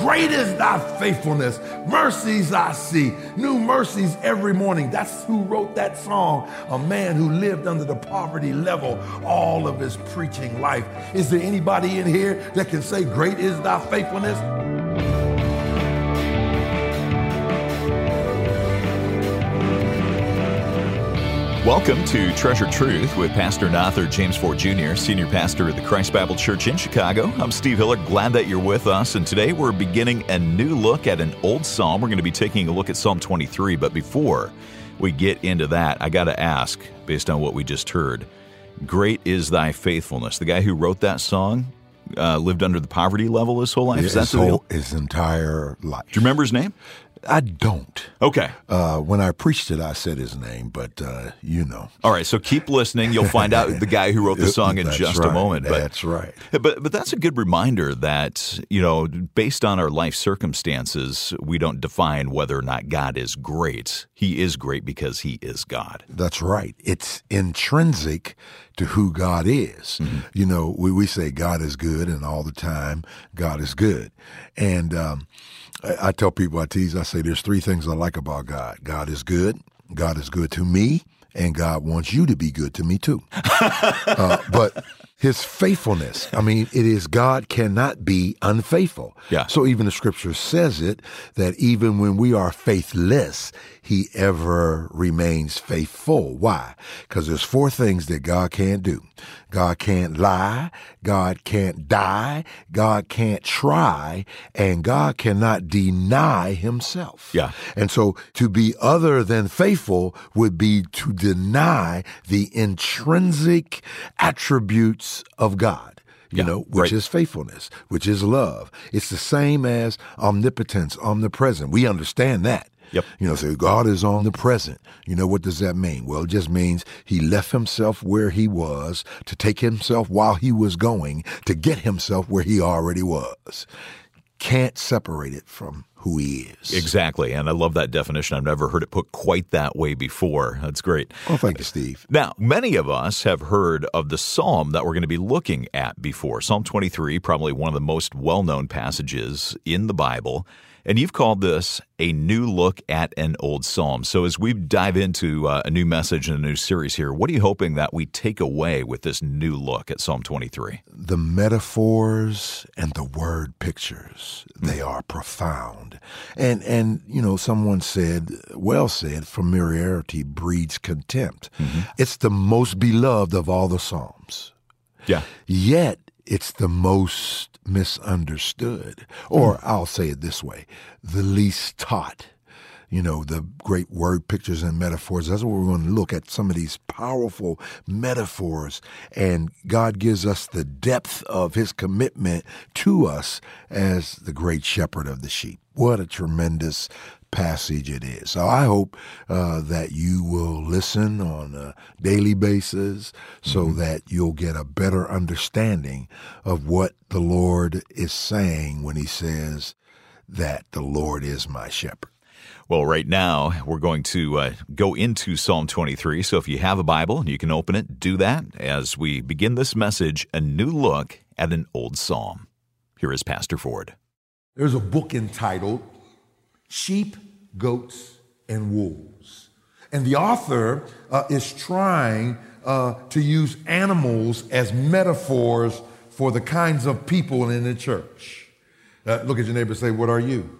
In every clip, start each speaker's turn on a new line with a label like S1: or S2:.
S1: Great is thy faithfulness. Mercies I see. New mercies every morning. That's who wrote that song. A man who lived under the poverty level all of his preaching life. Is there anybody in here that can say, great is thy faithfulness?
S2: Welcome to Treasure Truth with Pastor and author James Ford Jr., Senior Pastor at the Christ Bible Church in Chicago. I'm Steve Hiller, glad that you're with us. And today we're beginning a new look at an old psalm. We're going to be taking a look at Psalm 23. But before we get into that, I got to ask, based on what we just heard, great is thy faithfulness. The guy who wrote that song lived under the poverty level his whole life?
S1: His entire life.
S2: Do you remember his name?
S1: I don't.
S2: Okay.
S1: When I preached it, I said his name, but you know.
S2: All right, so keep listening. You'll find out the guy who wrote the song in just a moment.
S1: But, that's right.
S2: But that's a good reminder that, you know, based on our life circumstances, we don't define whether or not God is great. He is great because he is God.
S1: That's right. It's intrinsic to who God is. Mm-hmm. You know, we say God is good, and all the time God is good. And I tell people, I tease, I say there's three things I like about God. God is good to me, and God wants you to be good to me too. But his faithfulness, I mean, it is God cannot be unfaithful.
S2: Yeah.
S1: So even the scripture says it, that even when we are faithless, he ever remains faithful. Why? Because there's four things that God can't do. God can't lie, God can't die, God can't try, and God cannot deny himself.
S2: Yeah.
S1: And so to be other than faithful would be to deny the intrinsic attributes of God. You know, which is faithfulness, which is love. It's the same as omnipotence, omnipresent. We understand that.
S2: Yep.
S1: You know, so God is omnipresent. You know, what does that mean? Well, it just means he left himself where he was to take himself while he was going to get himself where he already was. Can't separate it from who he is.
S2: Exactly. And I love that definition. I've never heard it put quite that way before. That's great.
S1: Oh, thank you, Steve.
S2: Now, many of us have heard of the psalm that we're going to be looking at before. Psalm 23, probably one of the most well-known passages in the Bible. And you've called this a new look at an old psalm. So as we dive into a new message and a new series here, what are you hoping that we take away with this new look at Psalm 23?
S1: The metaphors and the word pictures, they are profound. And you know, someone said, well said, familiarity breeds contempt. Mm-hmm. It's the most beloved of all the psalms.
S2: Yeah.
S1: Yet, it's the most misunderstood, or I'll say it this way, the least taught. You know, the great word pictures and metaphors. That's what we're going to look at, some of these powerful metaphors. And God gives us the depth of his commitment to us as the great shepherd of the sheep. What a tremendous passage it is. So I hope that you will listen on a daily basis so that you'll get a better understanding of what the Lord is saying when he says that the Lord is my shepherd.
S2: Well, right now, we're going to go into Psalm 23. So if you have a Bible and you can open it, do that as we begin this message, a new look at an old psalm. Here is Pastor Ford.
S1: There's a book entitled Sheep, Goats, and Wolves. And the author is trying to use animals as metaphors for the kinds of people in the church. Look at your neighbor and say, what are you?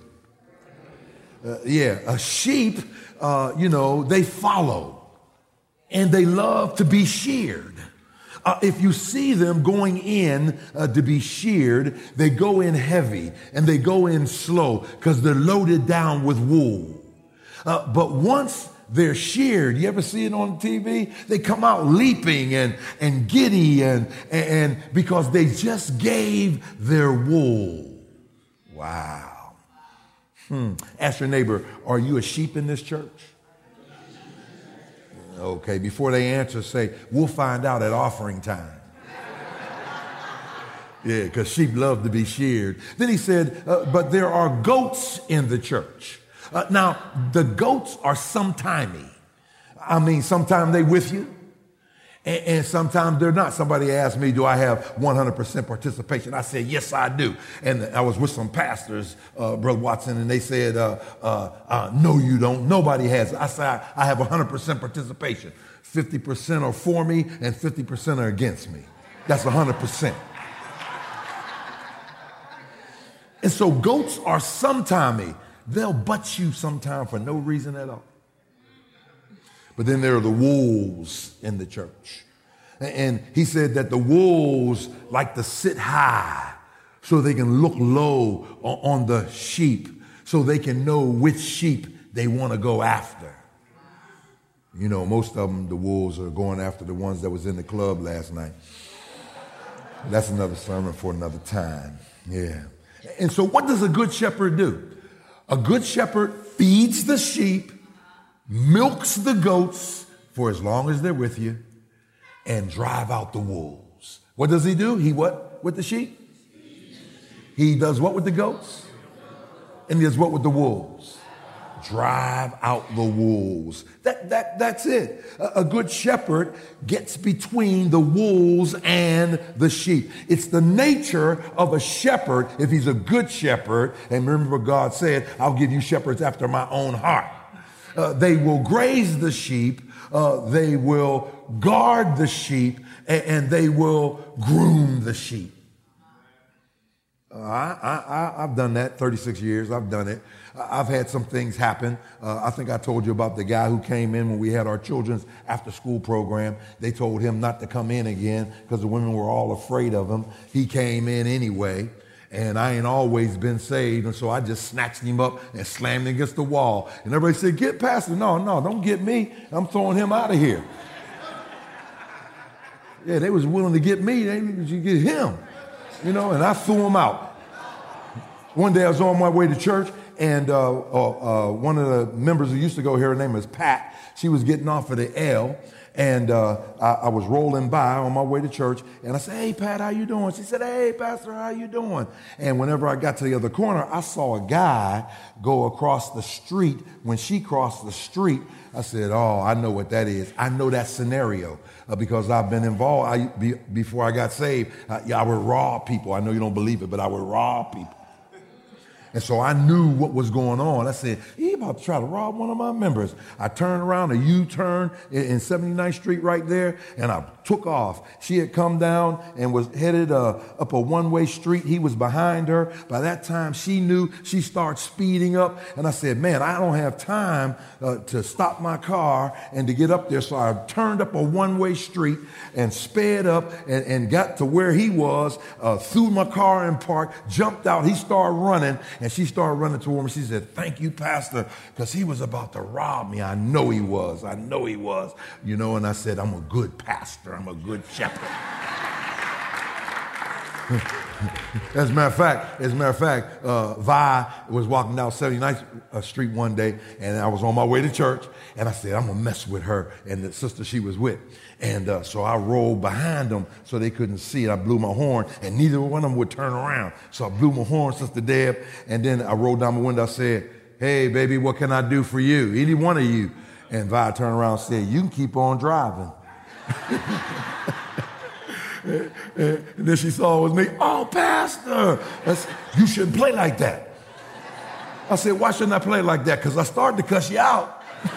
S1: A sheep, you know, they follow and they love to be sheared. If you see them going in to be sheared, they go in heavy and they go in slow because they're loaded down with wool. But once they're sheared, you ever see it on TV? They come out leaping and giddy and because they just gave their wool. Wow. Ask your neighbor, are you a sheep in this church? Okay, before they answer, say, we'll find out at offering time. Yeah, because sheep love to be sheared. Then he said, but there are goats in the church. Now, the goats are sometimey. I mean, sometime they with you, And sometimes they're not. Somebody asked me, do I have 100% participation? I said, yes, I do. And I was with some pastors, Brother Watson, and they said, no, you don't. Nobody has. I said, I have 100% participation. 50% are for me and 50% are against me. That's 100%. And so goats are sometimey. They'll butt you sometime for no reason at all. But then there are the wolves in the church. And he said that the wolves like to sit high so they can look low on the sheep, so they can know which sheep they want to go after. You know, most of them, the wolves are going after the ones that was in the club last night. That's another sermon for another time. Yeah. And so what does a good shepherd do? A good shepherd feeds the sheep, milks the goats for as long as they're with you, and drive out the wolves. What does he do? He what with the sheep? He does what with the goats? And he does what with the wolves? Drive out the wolves. That's it. A good shepherd gets between the wolves and the sheep. It's the nature of a shepherd, if he's a good shepherd, and remember God said, I'll give you shepherds after my own heart. They will graze the sheep, they will guard the sheep, and they will groom the sheep. I've done that 36 years. I've done it. I've had some things happen. I think I told you about the guy who came in when we had our children's after school program. They told him not to come in again because the women were all afraid of him. He came in anyway. And I ain't always been saved, and so I just snatched him up and slammed him against the wall. And everybody said, get Pastor. No, don't get me. I'm throwing him out of here. Yeah, they was willing to get me. They should get him. You know, and I threw him out. One day I was on my way to church, and one of the members who used to go here, her name is Pat, she was getting off of the L, and I was rolling by on my way to church, and I said, hey, Pat, how you doing? She said, hey, Pastor, how you doing? And whenever I got to the other corner, I saw a guy go across the street. When she crossed the street, I said, oh, I know what that is. I know that scenario because I've been involved. Before I got saved, I would rob people. I know you don't believe it, but I would rob people. And so I knew what was going on. I said, he about to try to rob one of my members. I turned around, a U-turn in 79th Street right there, and I took off. She had come down and was headed up a one-way street. He was behind her. By that time, she knew. She started speeding up. And I said, man, I don't have time to stop my car and to get up there. So I turned up a one-way street and sped up and got to where he was, threw my car in park, jumped out. He started running. And she started running toward me. She said, thank you, Pastor, because he was about to rob me. I know he was. You know, and I said, I'm a good pastor. I'm a good shepherd. As a matter of fact, Vi was walking down 79th Street one day, and I was on my way to church, and I said, I'm going to mess with her and the sister she was with. And so I rolled behind them so they couldn't see it. I blew my horn, and neither one of them would turn around. So I blew my horn, Sister Deb, and then I rolled down my window. I said, hey, baby, what can I do for you? Any one of you. And Vi turned around and said, you can keep on driving. And then she saw it was me. Oh, Pastor, you shouldn't play like that. I said, why shouldn't I play like that? Because I started to cuss you out.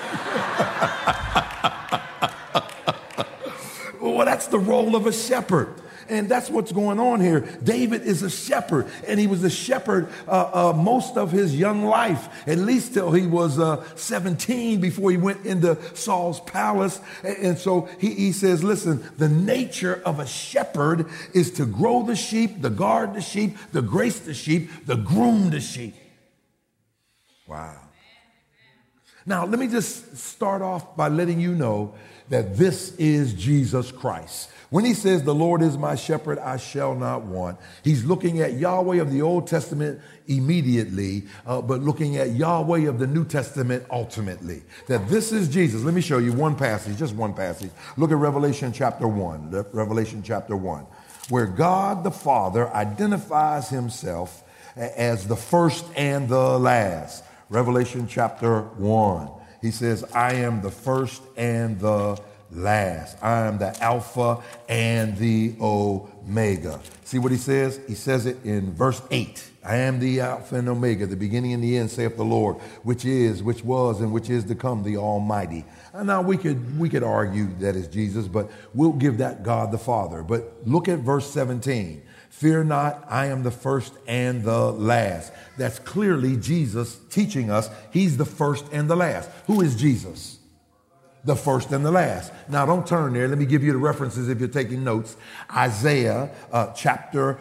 S1: Well, that's the role of a shepherd. And that's what's going on here. David is a shepherd, and he was a shepherd most of his young life, at least till he was 17 before he went into Saul's palace. And so he says, listen, the nature of a shepherd is to grow the sheep, to guard the sheep, to grace the sheep, to groom the sheep. Wow. Now, let me just start off by letting you know that this is Jesus Christ. When he says, the Lord is my shepherd, I shall not want, he's looking at Yahweh of the Old Testament immediately, but looking at Yahweh of the New Testament ultimately. That this is Jesus. Let me show you one passage, just one passage. Look at Revelation chapter 1, Revelation chapter 1, where God the Father identifies himself as the first and the last. Revelation chapter 1. He says, I am the first and the last. I am the Alpha and the Omega. See what he says? He says it in verse 8. I am the Alpha and Omega, the beginning and the end, saith the Lord, which is, which was, and which is to come, the Almighty. And now we could argue that is Jesus, but we'll give that God the Father. But look at verse 17. Fear not, I am the first and the last. That's clearly Jesus teaching us he's the first and the last. Who is Jesus? The first and the last. Now don't turn there. Let me give you the references if you're taking notes. Isaiah chapter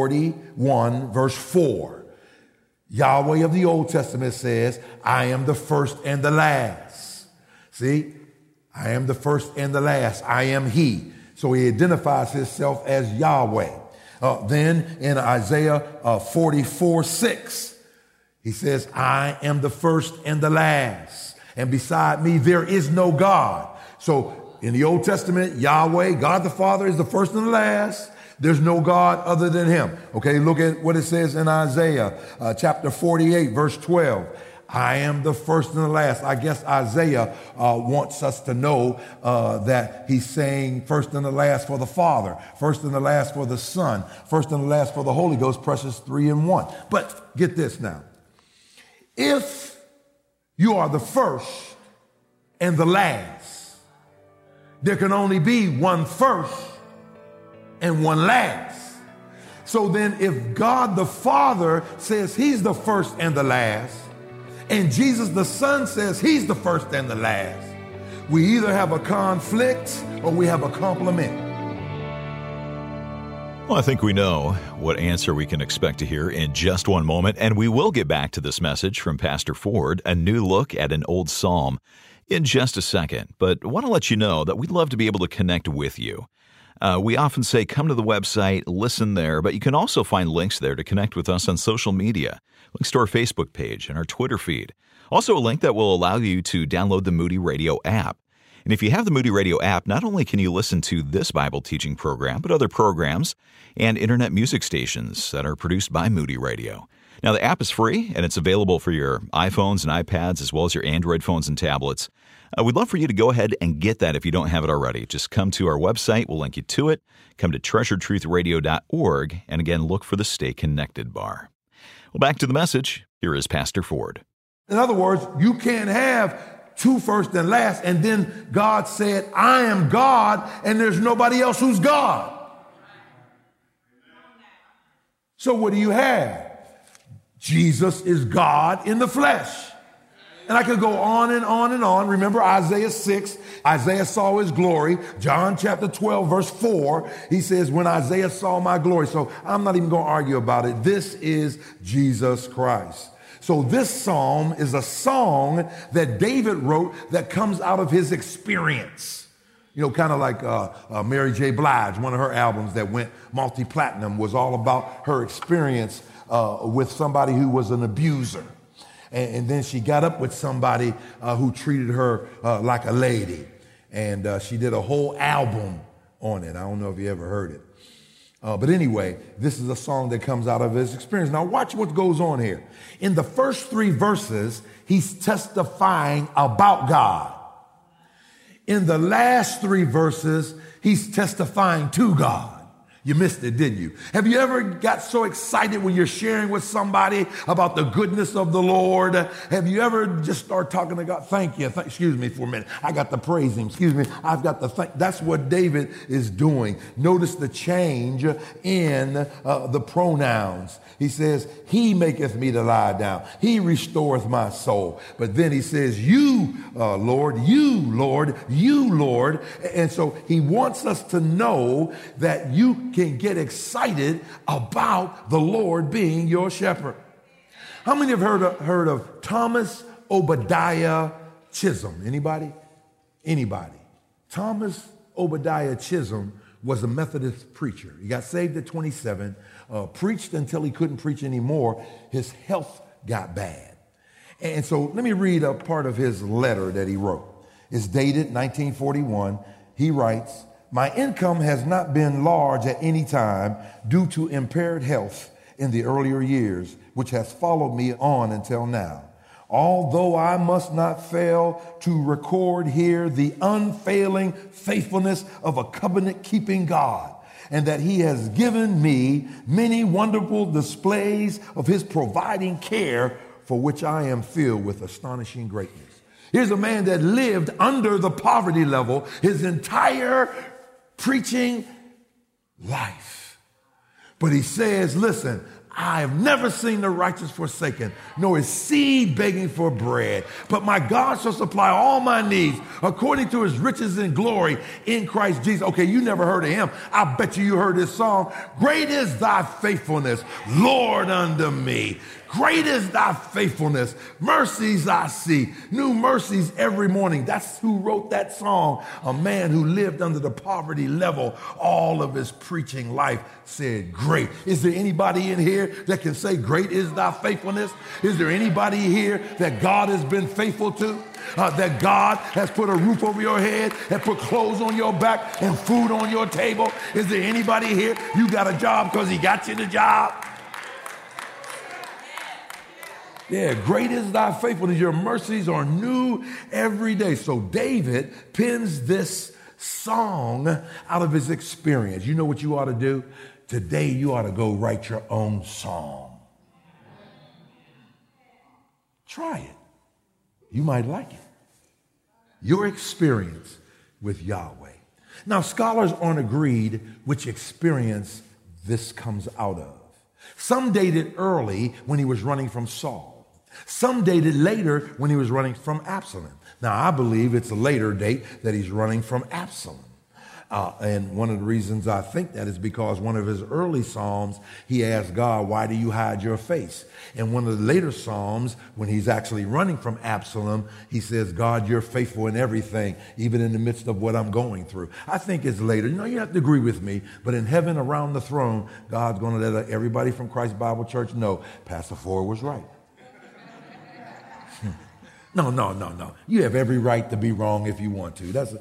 S1: 41 verse 4. Yahweh of the Old Testament says, I am the first and the last. See, I am the first and the last. I am he. So he identifies himself as Yahweh. Then in Isaiah 44:6, he says, I am the first and the last. And beside me, there is no God. So in the Old Testament, Yahweh, God the Father, is the first and the last. There's no God other than him. Okay, look at what it says in Isaiah chapter 48, verse 12. I am the first and the last. I guess Isaiah wants us to know that he's saying first and the last for the Father, first and the last for the Son, first and the last for the Holy Ghost, precious 3 in 1. But get this now. If you are the first and the last, there can only be one first and one last. So then if God the Father says he's the first and the last, and Jesus the Son says he's the first and the last, we either have a conflict or we have a complement.
S2: Well, I think we know what answer we can expect to hear in just one moment, and we will get back to this message from Pastor Ford, a new look at an old psalm, in just a second. But I want to let you know that we'd love to be able to connect with you. We often say come to the website, listen there, but you can also find links there to connect with us on social media, links to our Facebook page and our Twitter feed. Also a link that will allow you to download the Moody Radio app. And if you have the Moody Radio app, not only can you listen to this Bible teaching program, but other programs and internet music stations that are produced by Moody Radio. Now, the app is free, and it's available for your iPhones and iPads, as well as your Android phones and tablets. We'd love for you to go ahead and get that if you don't have it already. Just come to our website. We'll link you to it. Come to treasuretruthradio.org, and again, look for the Stay Connected bar. Well, back to the message. Here is Pastor Ford.
S1: In other words, you can't have two first and last, and then God said, I am God, and there's nobody else who's God. So what do you have? Jesus is God in the flesh. And I could go on and on and on. Remember Isaiah 6, Isaiah saw his glory. John chapter 12, verse 4, he says, when Isaiah saw my glory. So I'm not even going to argue about it. This is Jesus Christ. So this psalm is a song that David wrote that comes out of his experience. You know, kind of like Mary J. Blige, one of her albums that went multi-platinum was all about her experience with somebody who was an abuser. And then she got up with somebody who treated her like a lady. And she did a whole album on it. I don't know if you ever heard it. But anyway, this is a song that comes out of his experience. Now watch what goes on here. In the first 3 verses, he's testifying about God. In the last 3 verses, he's testifying to God. You missed it, didn't you? Have you ever got so excited when you're sharing with somebody about the goodness of the Lord? Have you ever just start talking to God? Thank you. Excuse me for a minute. I got to praise him. Excuse me. I've got to thank. That's what David is doing. Notice the change in the pronouns. He says, he maketh me to lie down. He restoreth my soul. But then he says, you, Lord, you, Lord, you, Lord. And so he wants us to know that you can get excited about the Lord being your shepherd. How many have heard of Thomas Obadiah Chisholm? Anybody? Anybody? Thomas Obadiah Chisholm was a Methodist preacher. He got saved at 27, preached until he couldn't preach anymore. His health got bad. And so let me read a part of his letter that he wrote. It's dated 1941. He writes, my income has not been large at any time due to impaired health in the earlier years, which has followed me on until now. Although I must not fail to record here the unfailing faithfulness of a covenant-keeping God, and that he has given me many wonderful displays of his providing care, for which I am filled with astonishing greatness. Here's a man that lived under the poverty level his entire preaching life. But he says, listen, I have never seen the righteous forsaken, nor his seed begging for bread. But my God shall supply all my needs according to his riches and glory in Christ Jesus. Okay, you never heard of him. I bet you heard this song. Great is thy faithfulness, Lord, unto me. Great is thy faithfulness. Mercies I see. New mercies every morning. That's who wrote that song. A man who lived under the poverty level all of his preaching life said, great. Is there anybody in here that can say, great is thy faithfulness? Is there anybody here that God has been faithful to? That God has put a roof over your head and put clothes on your back and food on your table? Is there anybody here, you got a job because he got you the job? Yeah, great is thy faithfulness. Your mercies are new every day. So David pens this song out of his experience. You know what you ought to do? Today you ought to go write your own song. Try it. You might like it. Your experience with Yahweh. Now, scholars aren't agreed which experience this comes out of. Some date it early when he was running from Saul. Some dated later when he was running from Absalom. Now, I believe it's a later date that he's running from Absalom. And one of the reasons I think that is because one of his early Psalms, he asked God, why do you hide your face? And one of the later Psalms, when he's actually running from Absalom, he says, God, you're faithful in everything, even in the midst of what I'm going through. I think it's later. You know, you have to agree with me, but in heaven around the throne, God's going to let everybody from Christ Bible Church know Pastor Ford was right. No. You have every right to be wrong if you want to.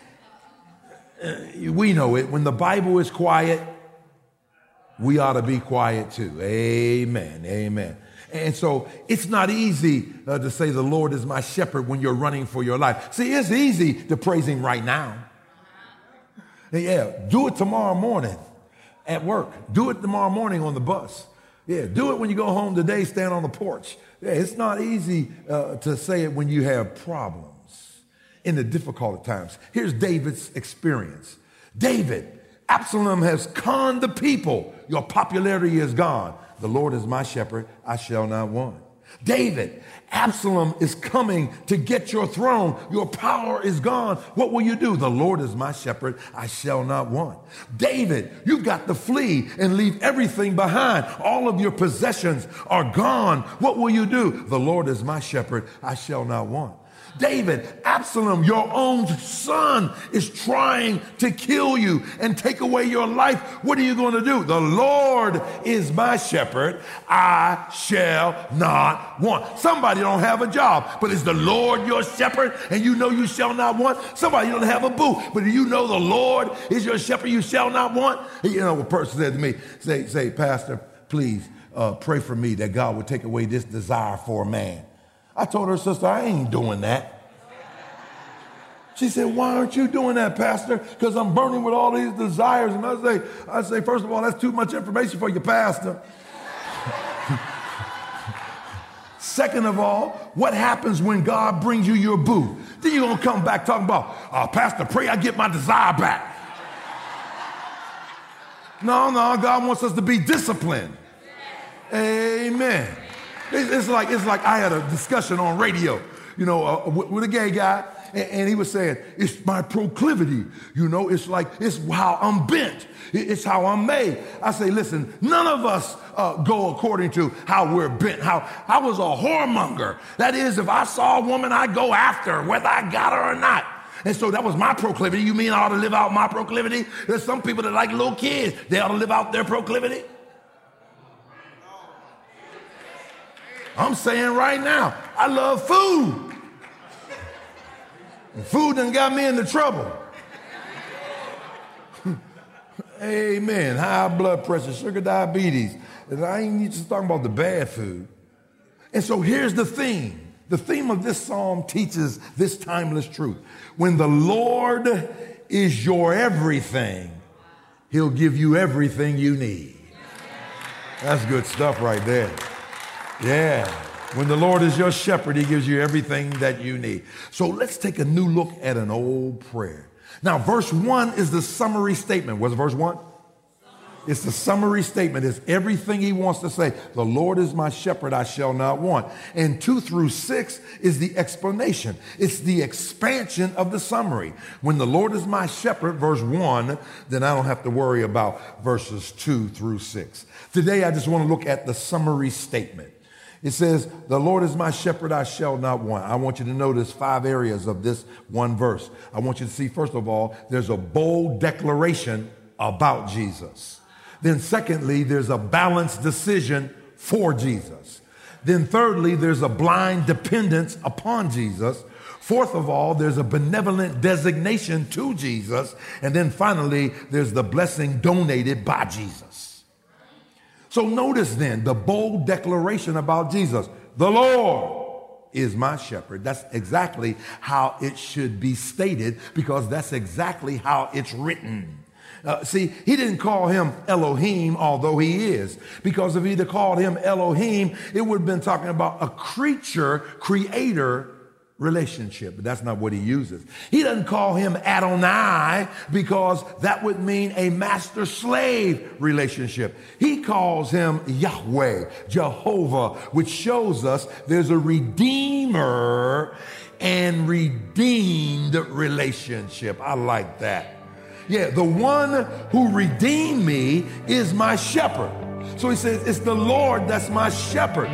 S1: We know it. When the Bible is quiet, we ought to be quiet too. Amen. Amen. And so it's not easy to say the Lord is my shepherd when you're running for your life. See, it's easy to praise him right now. Yeah, do it tomorrow morning at work. Do it tomorrow morning on the bus. Yeah, do it when you go home today, stand on the porch. Yeah, it's not easy to say it when you have problems in the difficult times. Here's David's experience. David, Absalom has conned the people. Your popularity is gone. The Lord is my shepherd, I shall not want. David, Absalom is coming to get your throne. Your power is gone. What will you do? The Lord is my shepherd, I shall not want. David, you've got to flee and leave everything behind. All of your possessions are gone. What will you do? The Lord is my shepherd, I shall not want. David, Absalom, your own son, is trying to kill you and take away your life. What are you going to do? The Lord is my shepherd, I shall not want. Somebody don't have a job, but is the Lord your shepherd and you know you shall not want? Somebody don't have a boo, but do you know the Lord is your shepherd, you shall not want? You know, a person said to me, say, Pastor, please pray for me that God would take away this desire for a man. I told her, sister, I ain't doing that. She said, why aren't you doing that, Pastor? Because I'm burning with all these desires. And I say, first of all, that's too much information for you, Pastor. Second of all, what happens when God brings you your boo? Then you're going to come back talking about, Pastor, pray I get my desire back. No, God wants us to be disciplined. Amen. It's like I had a discussion on radio, with a gay guy, and he was saying, it's my proclivity, it's how I'm bent. It's how I'm made. I say, listen, none of us go according to how we're bent. How I was a whoremonger. That is, if I saw a woman, I'd go after her, whether I got her or not. And so that was my proclivity. You mean I ought to live out my proclivity? There's some people that like little kids. They ought to live out their proclivity. I'm saying right now, I love food. And food done got me into trouble. Amen. High blood pressure, sugar diabetes. And I ain't just talking about the bad food. And so here's the thing. The theme of this psalm teaches this timeless truth. When the Lord is your everything, he'll give you everything you need. That's good stuff right there. Yeah. When the Lord is your shepherd, he gives you everything that you need. So let's take a new look at an old prayer. Now, verse 1 is the summary statement. What's verse 1? It's the summary statement. It's everything he wants to say. The Lord is my shepherd, I shall not want. And 2 through 6 is the explanation. It's the expansion of the summary. When the Lord is my shepherd, verse 1, then I don't have to worry about verses 2 through 6. Today, I just want to look at the summary statement. It says, the Lord is my shepherd, I shall not want. I want you to notice 5 areas of this one verse. I want you to see, first of all, there's a bold declaration about Jesus. Then secondly, there's a balanced decision for Jesus. Then thirdly, there's a blind dependence upon Jesus. Fourth of all, there's a benevolent designation to Jesus. And then finally, there's the blessing donated by Jesus. So notice then the bold declaration about Jesus. The Lord is my shepherd. That's exactly how it should be stated, because that's exactly how it's written. See, he didn't call him Elohim, although he is, because if he'd have called him Elohim, it would have been talking about a creator relationship, but that's not what he uses. He doesn't call him Adonai because that would mean a master-slave relationship. He calls him Yahweh, Jehovah, which shows us there's a redeemer and redeemed relationship. I like that. Yeah, the one who redeemed me is my shepherd. So he says, it's the Lord that's my shepherd.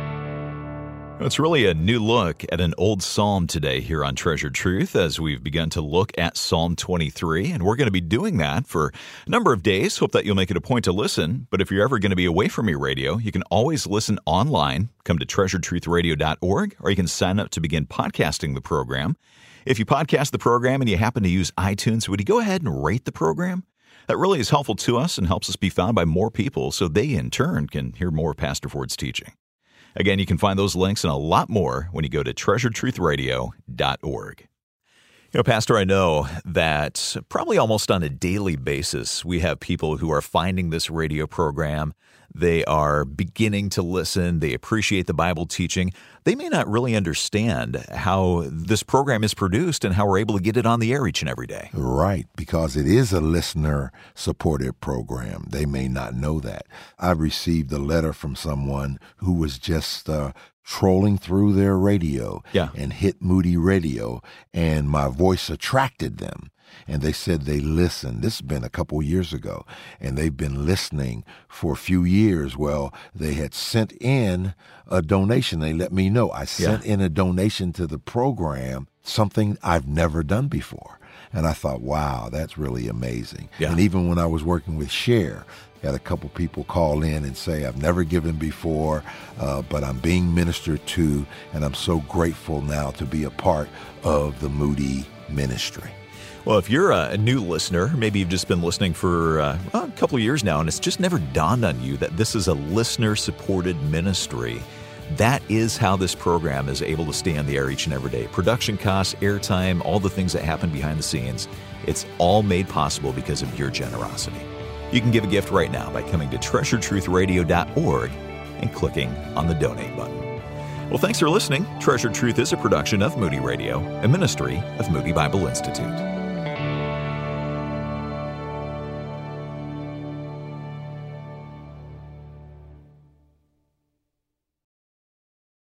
S2: It's really a new look at an old psalm today here on Treasured Truth as we've begun to look at Psalm 23, and we're going to be doing that for a number of days. Hope that you'll make it a point to listen, but if you're ever going to be away from your radio, you can always listen online. Come to treasuredtruthradio.org, or you can sign up to begin podcasting the program. If you podcast the program and you happen to use iTunes, would you go ahead and rate the program? That really is helpful to us and helps us be found by more people so they, in turn, can hear more of Pastor Ford's teaching. Again, you can find those links and a lot more when you go to treasuredtruthradio.org. You know, Pastor, I know that probably almost on a daily basis, we have people who are finding this radio program. They are beginning to listen. They appreciate the Bible teaching. They may not really understand how this program is produced and how we're able to get it on the air each and every day.
S1: Right, because it is a listener-supported program. They may not know that. I've received a letter from someone who was just trolling through their radio and hit Moody Radio, and my voice attracted them. And they said they listened. This has been a couple years ago, and they've been listening for a few years. Well, they had sent in a donation. They let me know. I sent in a donation to the program, something I've never done before. And I thought, wow, that's really amazing. Yeah. And even when I was working with Share, I had a couple people call in and say, I've never given before, but I'm being ministered to, and I'm so grateful now to be a part of the Moody ministry.
S2: Well, if you're a new listener, maybe you've just been listening for a couple of years now, and it's just never dawned on you that this is a listener-supported ministry. That is how this program is able to stay on the air each and every day. Production costs, airtime, all the things that happen behind the scenes, it's all made possible because of your generosity. You can give a gift right now by coming to treasuredtruthradio.org and clicking on the donate button. Well, thanks for listening. Treasured Truth is a production of Moody Radio, a ministry of Moody Bible Institute.